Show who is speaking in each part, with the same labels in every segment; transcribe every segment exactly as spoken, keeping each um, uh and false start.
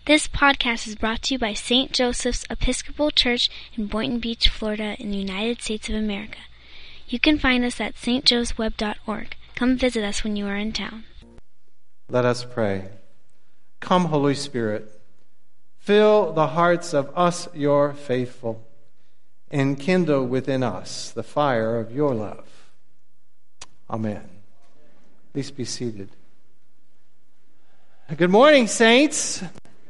Speaker 1: This podcast is brought to you by Saint Joseph's Episcopal Church in Boynton Beach, Florida, in the United States of America. You can find us at s t joes web dot org. Come visit us when you are in town.
Speaker 2: Let us pray. Come, Holy Spirit, fill the hearts of us, your faithful, and kindle within us the fire of your love. Amen. Please be seated. Good morning, saints.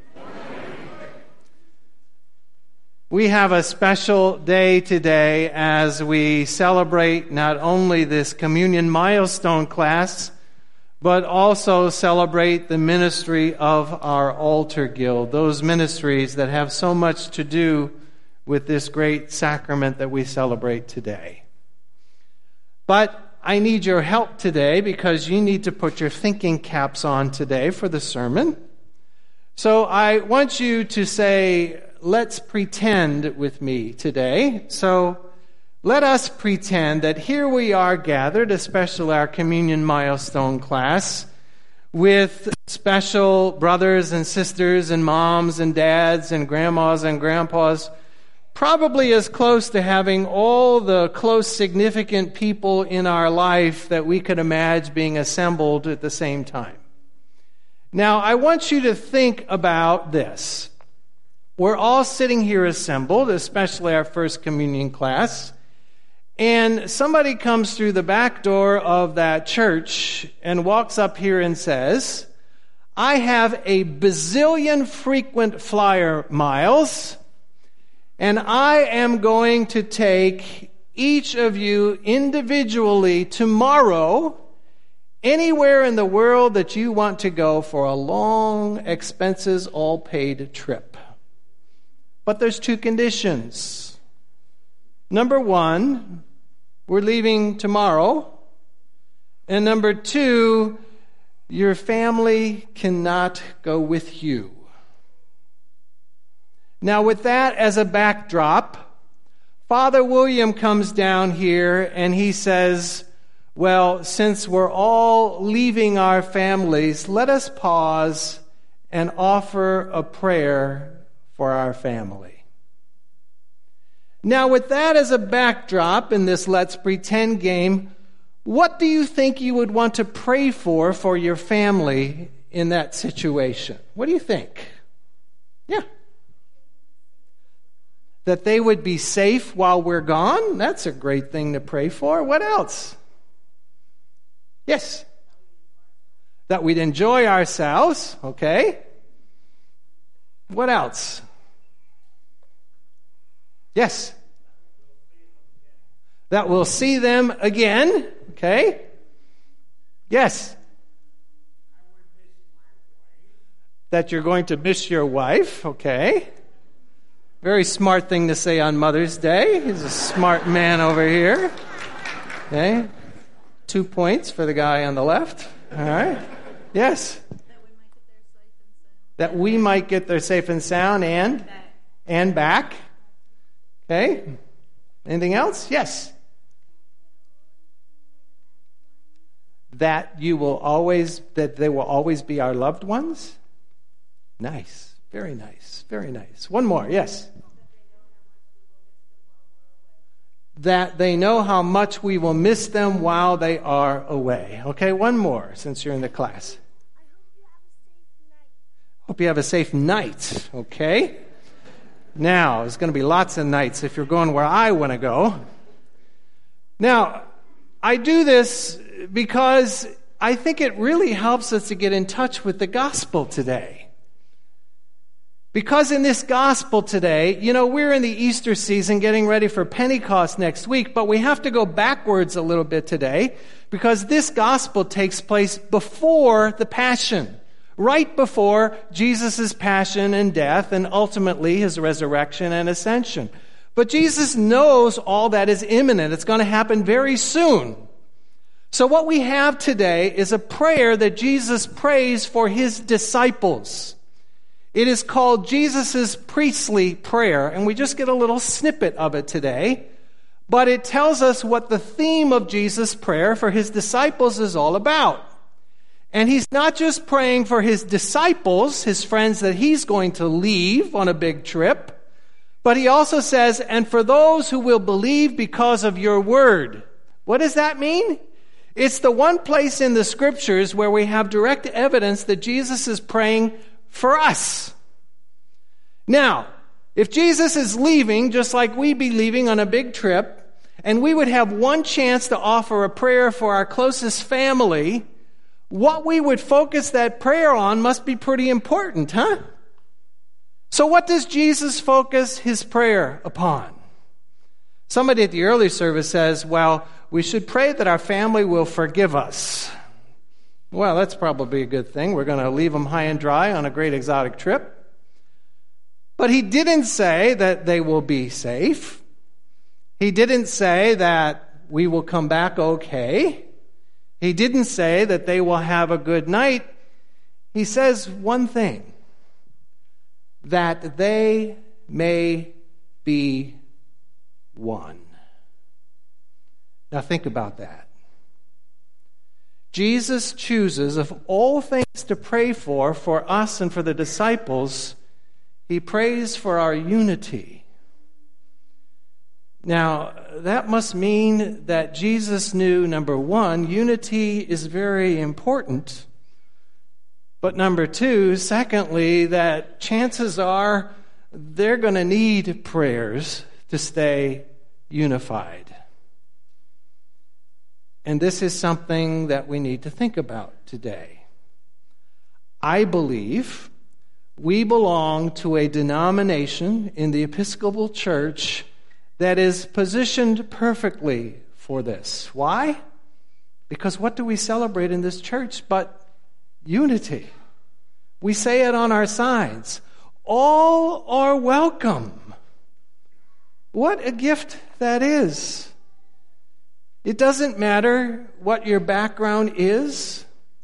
Speaker 2: We have a special day today as we celebrate not only this communion milestone class, but also celebrate the ministry of our altar guild, those ministries that have so much to do with this great sacrament that we celebrate today. But I need your help today because you need to put your thinking caps on today for the sermon. So I want you to say, let's pretend with me today. So let us pretend that here we are gathered, especially our communion milestone class, with special brothers and sisters and moms and dads and grandmas and grandpas, probably as close to having all the close significant people in our life that we could imagine being assembled at the same time. Now, I want you to think about this. We're all sitting here assembled, especially our first communion class, and somebody comes through the back door of that church and walks up here and says, I have a bazillion frequent flyer miles, and I am going to take each of you individually tomorrow anywhere in the world that you want to go for a long, expenses, all-paid trip. But there's two conditions. Number one, we're leaving tomorrow. And number two, your family cannot go with you. Now, with that as a backdrop, Father William comes down here and he says, well, since we're all leaving our families, let us pause and offer a prayer for our family. Now, with that as a backdrop in this Let's Pretend game, what do you think you would want to pray for for your family in that situation? What do you think? Yeah. That they would be safe while we're gone? That's a great thing to pray for. What else? Yes. That we'd enjoy ourselves. Okay. What else? Yes. That we'll see them again. Okay. Yes. That you're going to miss your wife. Okay. Very smart thing to say on Mother's Day. He's a smart man over here. Okay. Two points for the guy on the left. All right. Yes. That we might get there safe and sound and and back. Okay. Anything else? Yes. That you will always, that they will always be our loved ones. Nice. Very nice. Very nice. One more. Yes. That they know how much we will miss them while they are away. Okay. One more since you're in the class. Hope you have a safe night. Okay. Now, there's going to be lots of nights if you're going where I want to go. Now, I do this because I think it really helps us to get in touch with the gospel today. Because in this gospel today, you know, we're in the Easter season getting ready for Pentecost next week, but we have to go backwards a little bit today because this gospel takes place before the Passion. Right before Jesus' passion and death and ultimately his resurrection and ascension. But Jesus knows all that is imminent. It's going to happen very soon. So what we have today is a prayer that Jesus prays for his disciples. It is called Jesus' priestly prayer, and we just get a little snippet of it today. But it tells us what the theme of Jesus' prayer for his disciples is all about. And he's not just praying for his disciples, his friends that he's going to leave on a big trip, but he also says, and for those who will believe because of your word. What does that mean? It's the one place in the scriptures where we have direct evidence that Jesus is praying for us. Now, if Jesus is leaving, just like we'd be leaving on a big trip, and we would have one chance to offer a prayer for our closest family, what we would focus that prayer on must be pretty important, huh? So what does Jesus focus his prayer upon? Somebody at the early service says, well, we should pray that our family will forgive us. Well, that's probably a good thing. We're going to leave them high and dry on a great exotic trip. But he didn't say that they will be safe. He didn't say that we will come back okay. He didn't say that they will have a good night. He says one thing, that they may be one. Now think about that. Jesus chooses, of all things to pray for, for us and for the disciples, he prays for our unity. Now, that must mean that Jesus knew, number one, unity is very important. But number two, secondly, that chances are they're going to need prayers to stay unified. And this is something that we need to think about today. I believe we belong to a denomination in the Episcopal Church that is positioned perfectly for this. Why? Because what do we celebrate in this church but unity? We say it on our signs. All are welcome. What a gift that is. It doesn't matter what your background is.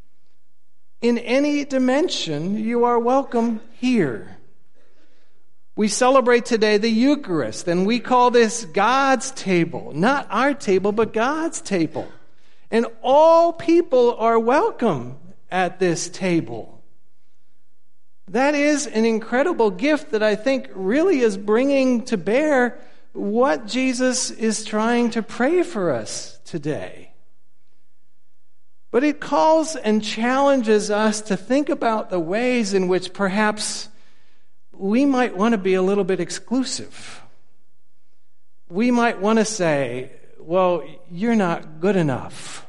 Speaker 2: In any dimension, you are welcome here. We celebrate today the Eucharist, and we call this God's table. Not our table, but God's table. And all people are welcome at this table. That is an incredible gift that I think really is bringing to bear what Jesus is trying to pray for us today. But it calls and challenges us to think about the ways in which perhaps we might want to be a little bit exclusive. We might want to say, well, you're not good enough.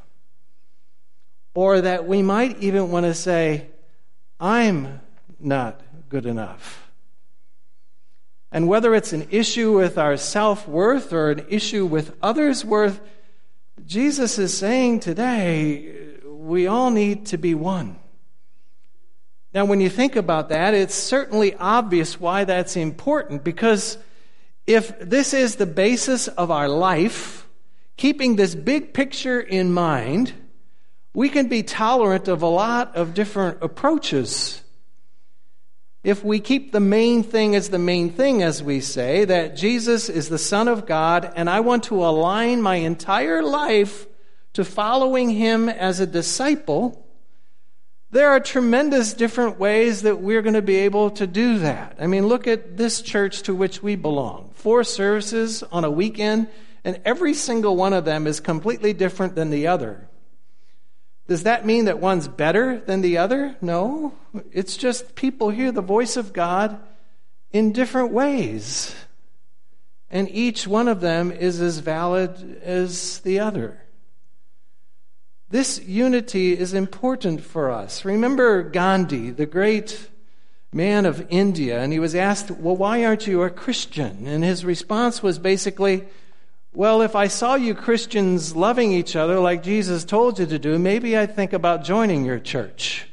Speaker 2: Or that we might even want to say, I'm not good enough. And whether it's an issue with our self-worth or an issue with others' worth, Jesus is saying today, we all need to be one. Now, when you think about that, it's certainly obvious why that's important, because if this is the basis of our life, keeping this big picture in mind, we can be tolerant of a lot of different approaches. If we keep the main thing as the main thing, as we say, that Jesus is the Son of God, and I want to align my entire life to following him as a disciple, there are tremendous different ways that we're going to be able to do that. I mean, look at this church to which we belong. Four services on a weekend, and every single one of them is completely different than the other. Does that mean that one's better than the other? No. It's just people hear the voice of God in different ways. And each one of them is as valid as the other. This unity is important for us. Remember Gandhi, the great man of India, and he was asked, well, why aren't you a Christian? And his response was basically, well, if I saw you Christians loving each other like Jesus told you to do, maybe I'd think about joining your church.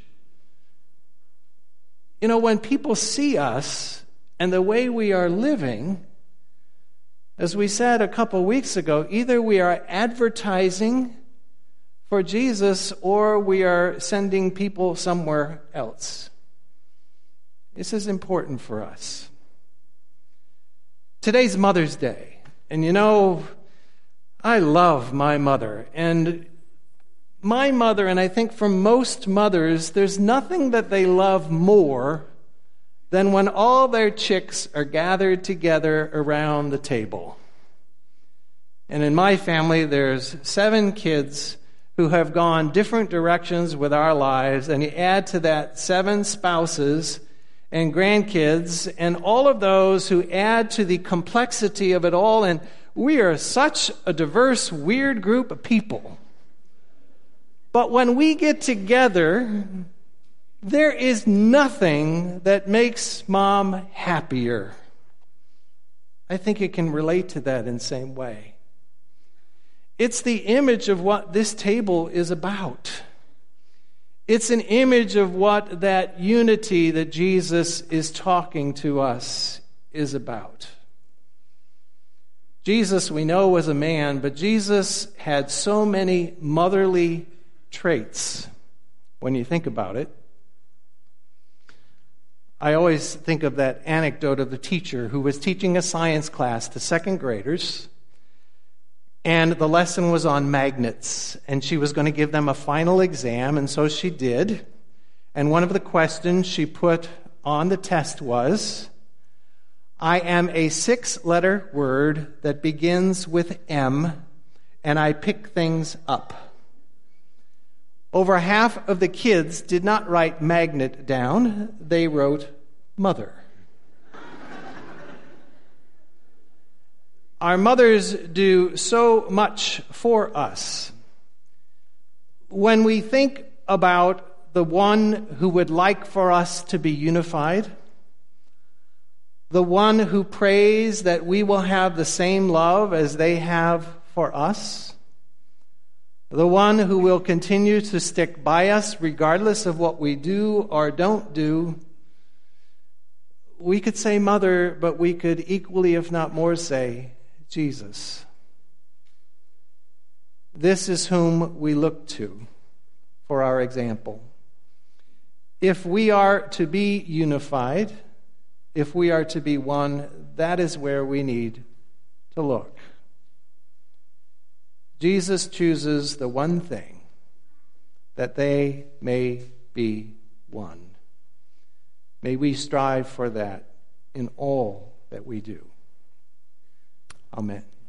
Speaker 2: You know, when people see us and the way we are living, as we said a couple weeks ago, either we are advertising for Jesus or we are sending people somewhere else. This is important for us. Today's Mother's Day. And you know, I love my mother. And my mother, and I think for most mothers, there's nothing that they love more than when all their chicks are gathered together around the table. And in my family, there's seven kids who have gone different directions with our lives, and you add to that seven spouses and grandkids, and all of those who add to the complexity of it all, and we are such a diverse, weird group of people. But when we get together, there is nothing that makes Mom happier. I think it can relate to that in the same way. It's the image of what this table is about. It's an image of what that unity that Jesus is talking to us is about. Jesus, we know, was a man, but Jesus had so many motherly traits when you think about it. I always think of that anecdote of the teacher who was teaching a science class to second graders, and the lesson was on magnets, and she was going to give them a final exam, and so she did. And one of the questions she put on the test was, I am a six-letter word that begins with M, and I pick things up. Over half of the kids did not write magnet down. They wrote mother. Our mothers do so much for us. When we think about the one who would like for us to be unified, the one who prays that we will have the same love as they have for us, the one who will continue to stick by us regardless of what we do or don't do, we could say mother, but we could equally, if not more, say Jesus. This is whom we look to for our example. If we are to be unified, if we are to be one, that is where we need to look. Jesus chooses the one thing, that they may be one. May we strive for that in all that we do. Amen.